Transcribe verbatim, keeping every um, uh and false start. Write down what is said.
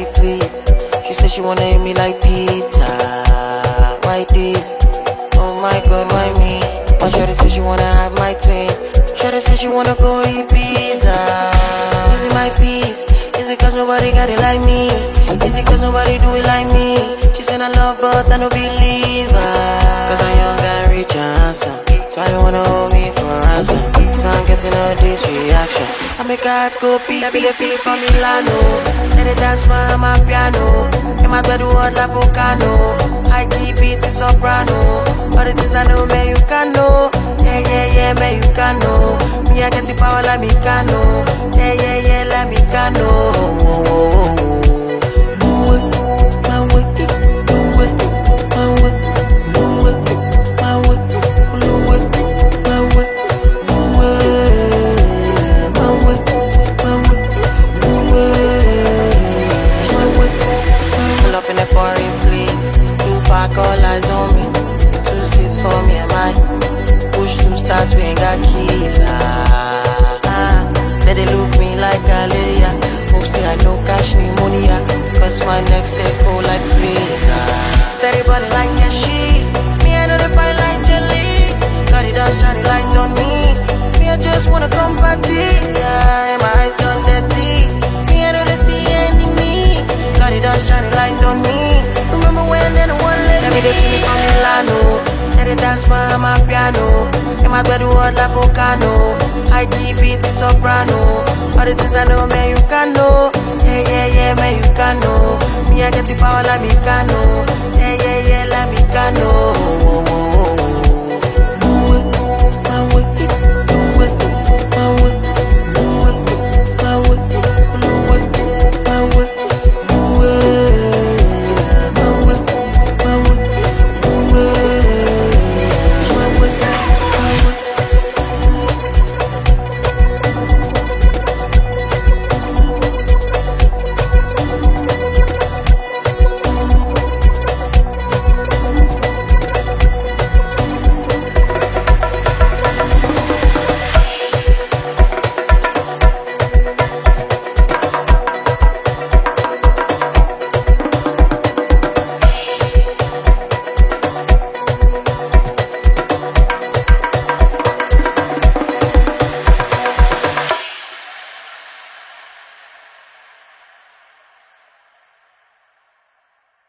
shawty please. She said she wanna eat me like pizza. Why this? Oh my god, why me? My shawty said she wanna have my twins. Shawty said she wanna go eat pizza. Is it my piece? Is it cause nobody got it like me? Is it cause nobody do it like me? She said I love but I don't believe her. Cause I'm young and rich and handsome, so I don't wanna hold me for ransom. So I'm getting all this reaction. I make her heart go beat, be a feel for Milano. Let it dance for my piano. In my bed hot like volcano. I keep it to soprano. All the things I know, man, you can know. Yeah, yeah, yeah, man, you can know. Me, I get the power like me can know. Yeah, yeah, yeah, like me can know. Do it, my way. Do it, my way. Do it, my way. Do it, my way. Do it, my way. My way. Do it, my way. Pull up in a foreign fleet. Two pack, all eyes on me. Two seats for me and mine. Push two starts, we ain't got keys. Ah, ah. Let it look me like a lady. Hope say I know cash pneumonia. Cause my next day go like freezer. Steady body like a she. Me I know they fight like jelly. Got it all shiny light on me. Me I just wanna come party. Yeah, and my eyes done dirty. Me I know they see enemies. Got it all shiny light on me. Remember when then the one let me they feel it from Milano. Let it dance for my piano. In my bed hot like volcano. I keep it to soprano. All the things I know, man, you can know. Yeah, yeah, yeah, man, you can know. Me, I get the power like me can know. Yeah, yeah, yeah, like me can know.